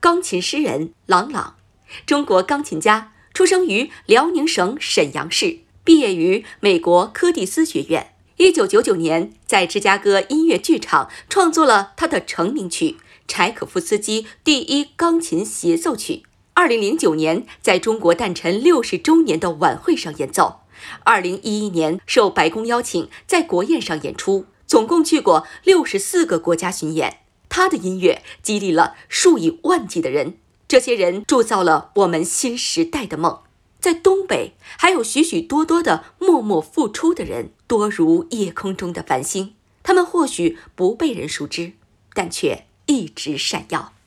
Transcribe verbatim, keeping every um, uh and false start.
钢琴诗人郎朗，中国钢琴家，出生于辽宁省沈阳市，毕业于美国柯蒂斯学院。一九九九年，在芝加哥音乐剧场创作了他的成名曲《柴可夫斯基第一钢琴协奏曲》。二零零九年，在中国诞辰六十周年的晚会上演奏。二零一一年，受白宫邀请，在国宴上演出，总共去过六十四个国家巡演。他的音乐激励了数以万计的人，这些人铸造了我们新时代的梦。在东北，还有许许多多的默默付出的人，多如夜空中的繁星。他们或许不被人熟知，但却一直闪耀。